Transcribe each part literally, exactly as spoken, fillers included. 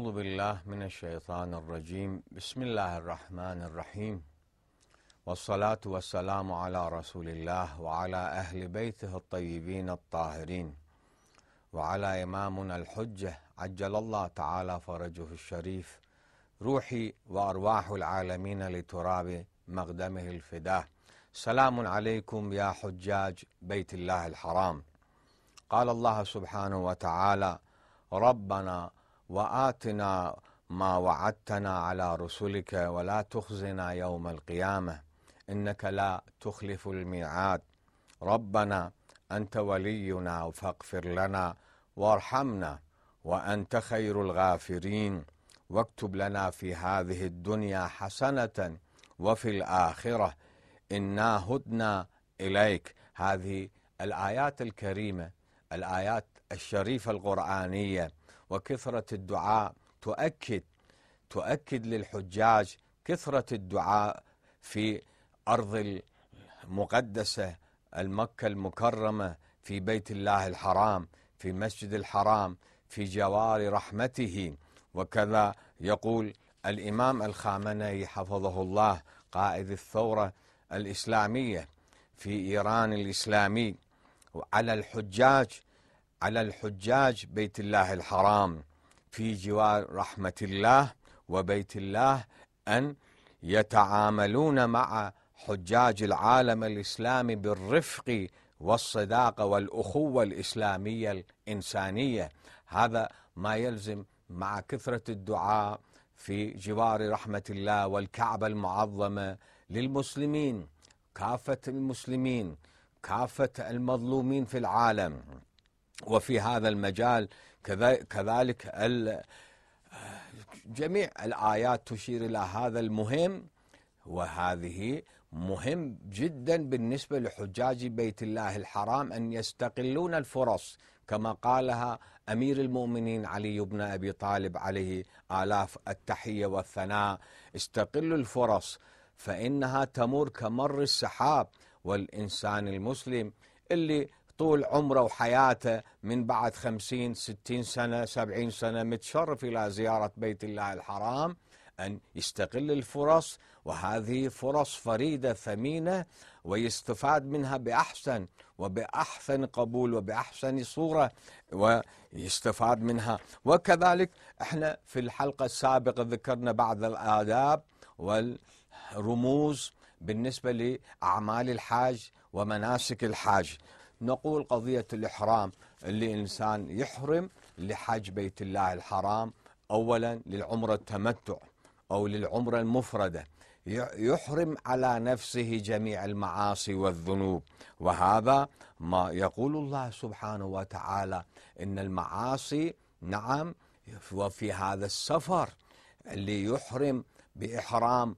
أعوذ بالله من الشيطان الرجيم. بسم الله الرحمن الرحيم، والصلاة والسلام على رسول الله وعلى أهل بيته الطيبين الطاهرين، وعلى إمامنا الحجة عجل الله تعالى فرجه الشريف، روحي وأرواح العالمين لتراب مقدمه الفداه. سلام عليكم يا حجاج بيت الله الحرام. قال الله سبحانه وتعالى: ربنا وآتنا ما وعدتنا على رسلك ولا تخزنا يوم القيامة إنك لا تخلف الميعاد. ربنا أنت ولينا فاغفر لنا وارحمنا وأنت خير الغافرين، واكتب لنا في هذه الدنيا حسنة وفي الآخرة إنا هدنا إليك. هذه الآيات الكريمة، الآيات الشريفة القرآنية وكثرة الدعاء تؤكد تؤكد للحجاج كثرة الدعاء في أرض المقدسة المكة المكرمة، في بيت الله الحرام، في مسجد الحرام، في جوار رحمته. وكذا يقول الإمام الخامنئي حفظه الله، قائد الثورة الإسلامية في إيران الإسلامي، على الحجاج على الحجاج بيت الله الحرام في جوار رحمة الله وبيت الله أن يتعاملون مع حجاج العالم الإسلامي بالرفق والصداقة والأخوة الإسلامية الإنسانية. هذا ما يلزم مع كثرة الدعاء في جوار رحمة الله والكعبة المعظمة للمسلمين، كافة المسلمين، كافة المظلومين في العالم. وفي هذا المجال كذلك جميع الآيات تشير إلى هذا المهم، وهذه مهم جدا بالنسبة لحجاج بيت الله الحرام أن يستغلون الفرص، كما قالها أمير المؤمنين علي بن أبي طالب عليه آلاف التحية والثناء: استغلوا الفرص فإنها تمر كمر السحاب. والإنسان المسلم اللي طول عمره وحياته من بعد خمسين ستين سنة سبعين سنة متشرف إلى زيارة بيت الله الحرام أن يستغل الفرص، وهذه فرص فريدة ثمينة ويستفاد منها بأحسن وبأحسن قبول وبأحسن صورة ويستفاد منها. وكذلك احنا في الحلقة السابقة ذكرنا بعض الآداب والرموز بالنسبة لأعمال الحاج ومناسك الحاج. نقول قضية الإحرام، اللي إنسان يحرم لحج بيت الله الحرام، أولا للعمرة التمتع أو للعمرة المفردة، يحرم على نفسه جميع المعاصي والذنوب. وهذا ما يقول الله سبحانه وتعالى إن المعاصي نعم. وفي هذا السفر اللي يحرم بإحرام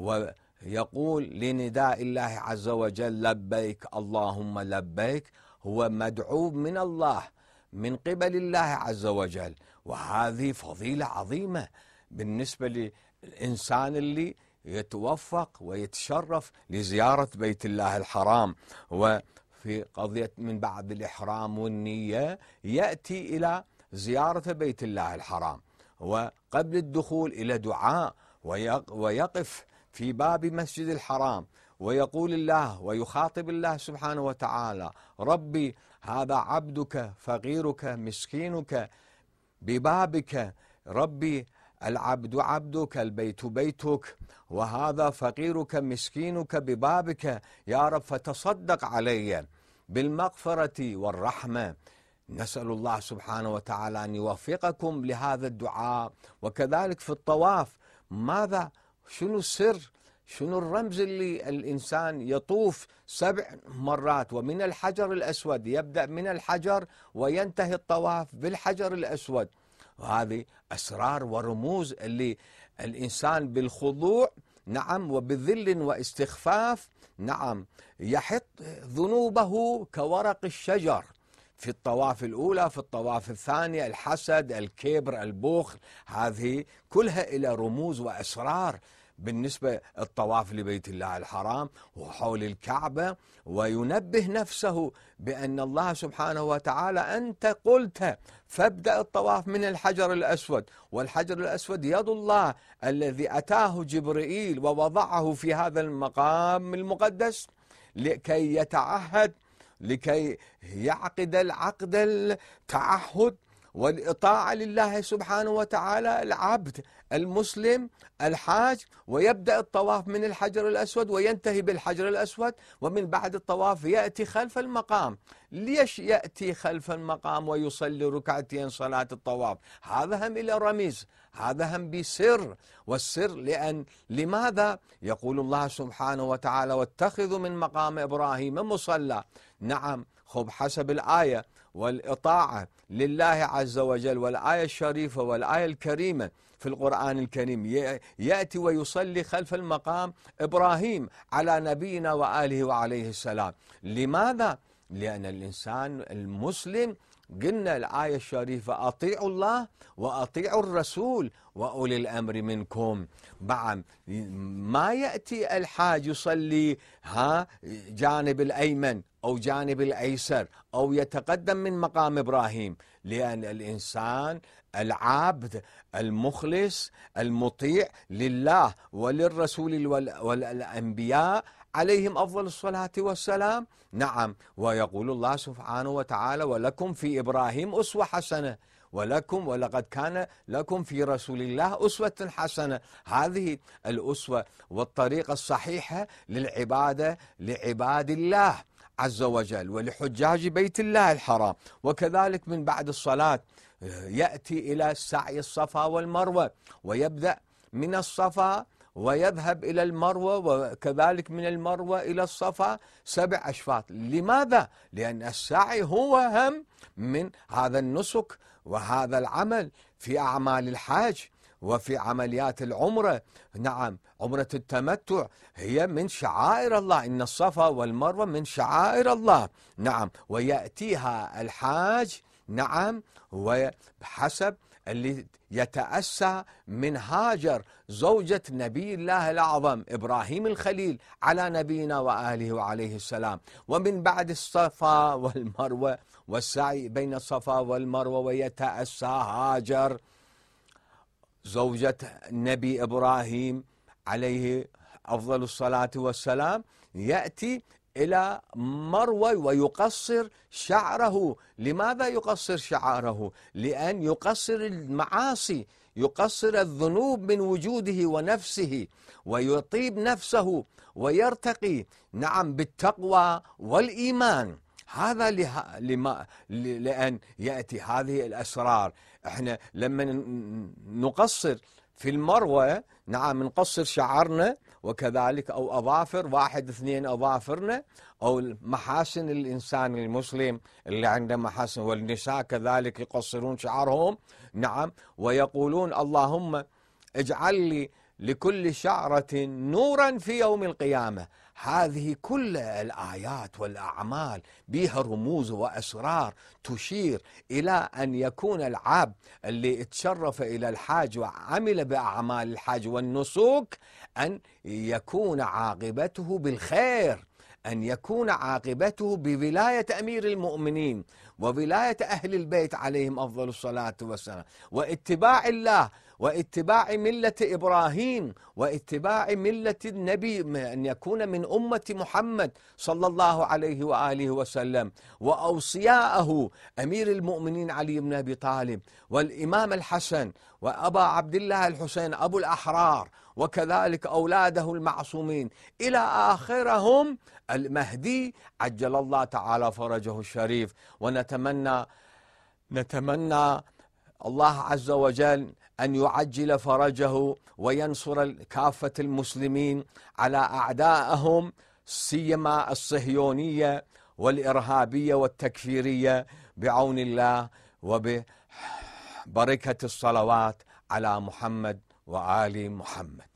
ويقول لنداء الله عز وجل لبيك اللهم لبيك، هو مدعو من الله من قبل الله عز وجل. وهذه فضيلة عظيمة بالنسبة للإنسان اللي يتوفق ويتشرف لزيارة بيت الله الحرام. وفي قضية من بعد الإحرام والنية يأتي إلى زيارة بيت الله الحرام، وقبل الدخول إلى دعاء ويقف في باب مسجد الحرام ويقول الله ويخاطب الله سبحانه وتعالى: ربي هذا عبدك فقيرك مسكينك ببابك، ربي العبد عبدك البيت بيتك، وهذا فقيرك مسكينك ببابك يا رب، فتصدق علي بالمغفرة والرحمة. نسأل الله سبحانه وتعالى أن يوفقكم لهذا الدعاء. وكذلك في الطواف، ماذا شنو السر، شنو الرمز اللي الإنسان يطوف سبع مرات ومن الحجر الأسود، يبدأ من الحجر وينتهي الطواف بالحجر الأسود. وهذه أسرار ورموز اللي الإنسان بالخضوع نعم وبذل واستخفاف نعم يحط ذنوبه كورق الشجر في الطواف الأولى، في الطواف الثانية الحسد، الكبر، البخل، هذه كلها إلى رموز وأسرار بالنسبة الطواف لبيت الله الحرام وحول الكعبة، وينبه نفسه بأن الله سبحانه وتعالى أنت قلت فابدأ الطواف من الحجر الأسود، والحجر الأسود يد الله الذي أتاه جبريل ووضعه في هذا المقام المقدس لكي يتعهد، لكي يعقد العقد التعهد والإطاعة لله سبحانه وتعالى العبد المسلم الحاج، ويبدأ الطواف من الحجر الأسود وينتهي بالحجر الأسود، ومن بعد الطواف يأتي خلف المقام. ليش يأتي خلف المقام ويصلي ركعتين صلاة الطواف؟ هذا هم إلى رمز، هذا هم بسر، والسر لأن لماذا؟ يقول الله سبحانه وتعالى واتخذوا من مقام إبراهيم مصلى. نعم، خب حسب الآية والإطاعة لله عز وجل والآية الشريفة والآية الكريمة في القرآن الكريم يأتي ويصلي خلف المقام إبراهيم على نبينا وآله وعليه السلام. لماذا؟ لأن الإنسان المسلم قلنا الآية الشريفة أطيعوا الله وأطيعوا الرسول وأولي الأمر منكم. بعد ما يأتي الحاج يصلي ها جانب الأيمن أو جانب الأيسر أو يتقدم من مقام إبراهيم، لأن الإنسان العابد المخلص المطيع لله وللرسول والأنبياء عليهم أفضل الصلاة والسلام. نعم، ويقول الله سبحانه وتعالى ولكم في إبراهيم أسوة حسنة، ولكم ولقد كان لكم في رسول الله أسوة حسنة. هذه الأسوة والطريقة الصحيحة للعبادة لعباد الله عز وجل ولحجاج بيت الله الحرام. وكذلك من بعد الصلاة يأتي إلى سعي الصفا والمروة، ويبدأ من الصفا ويذهب إلى المروة، وكذلك من المروة إلى الصفا سبع أشواط. لماذا؟ لأن السعي هو هم من هذا النسك وهذا العمل في أعمال الحج وفي عمليات العمرة. نعم، عمرة التمتع هي من شعائر الله، إن الصفا والمروة من شعائر الله. نعم، ويأتيها الحاج نعم وحسب اللي يتأسى من هاجر زوجة نبي الله الأعظم إبراهيم الخليل على نبينا وآله وعليه السلام. ومن بعد الصفا والمروة والسعي بين الصفا والمروة ويتأسى هاجر زوجة النبي إبراهيم عليه أفضل الصلاة والسلام، يأتي إلى مروة ويقصر شعره. لماذا يقصر شعره؟ لأن يقصر المعاصي، يقصر الذنوب من وجوده ونفسه، ويطيب نفسه ويرتقي نعم بالتقوى والإيمان. هذا لما لأن يأتي هذه الأسرار. احنا لما نقصر في المروة نعم نقصر شعرنا، وكذلك أو أظافر واحد اثنين أظافرنا أو محاسن الإنسان المسلم اللي عنده محاسن، والنساء كذلك يقصرون شعرهم نعم، ويقولون اللهم اجعل لي لكل شعرة نورا في يوم القيامة. هذه كل الآيات والأعمال بها رموز وأسرار تشير إلى أن يكون العبد اللي اتشرف إلى الحاج وعمل بأعمال الحاج والنسك أن يكون عاقبته بالخير، أن يكون عاقبته بولاية أمير المؤمنين وولاية أهل البيت عليهم أفضل الصلاة والسلام، واتباع الله واتباع ملة إبراهيم واتباع ملة النبي، أن يكون من أمة محمد صلى الله عليه وآله وسلم، وأوصياءه أمير المؤمنين علي بن أبي طالب والإمام الحسن وأبا عبد الله الحسين أبو الأحرار، وكذلك أولاده المعصومين إلى آخرهم المهدي عجل الله تعالى فرجه الشريف. ونتمنى نتمنى الله عز وجل أن يعجل فرجه وينصر كافة المسلمين على أعدائهم، سيما الصهيونية والإرهابية والتكفيرية، بعون الله وببركة الصلوات على محمد وآل محمد.